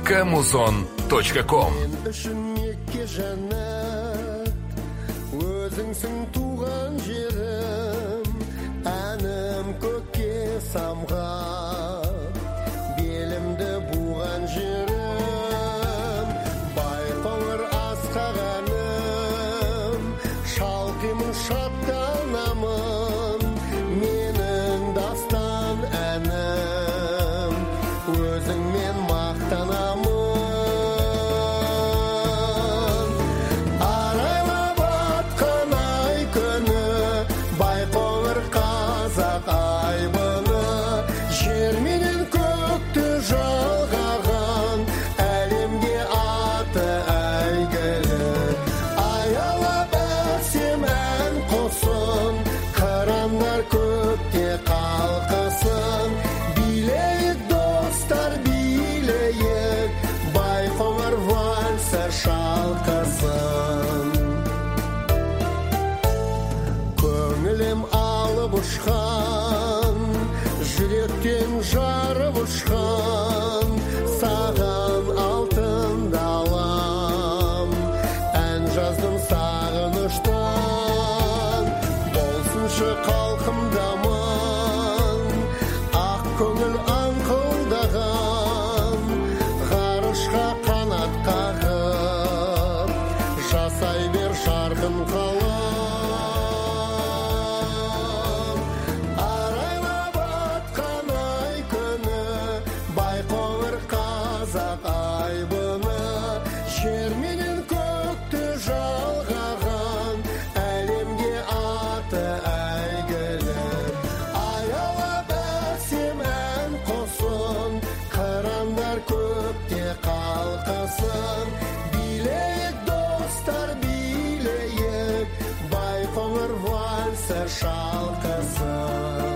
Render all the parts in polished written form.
Kamuzon.com. Өзіңсің туған жерім, әнім көкке самғап, белімді буған жерім, байқоңыр асқағаным, шалқимын шаттанамын, менің дастан әнім, өзіңмен мақтанамын. Көңілім алып ұшқан, жүректен жарып ұшқан, саған алтын далам, ән жаздым сағыныштан. Болсыншы қалқымдаман, ақ көңіл аңқылдаған, ғарышқа қанат қағып, жасай бер жарқын қалам. Жер менен көкті жалғаған, әлемге аты әйгілі. Аялап әсем ән қосын, қырандар көкте қалқысын. Билейік достар, билейік, Байқоңыр вальсы шалқысын.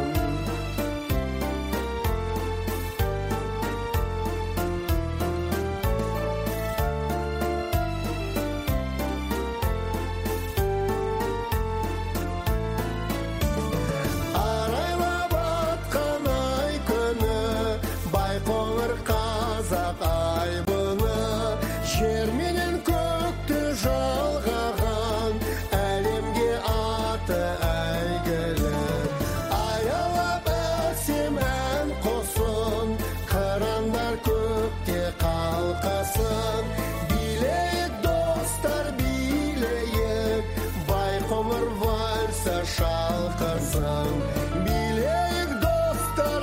Жер менен көкті жалғаған, әлемге аты әйгілі. Аялап әсем ән қосын, қырандар көкте қалқысын. Билейік достар, билейік, Байқоңыр вальсы шалқысын. Билейік достар,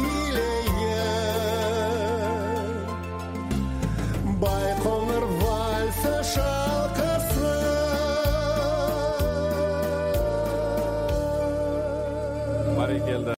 билейік, Байқоңыр вальсы шалқысын. Барекелді.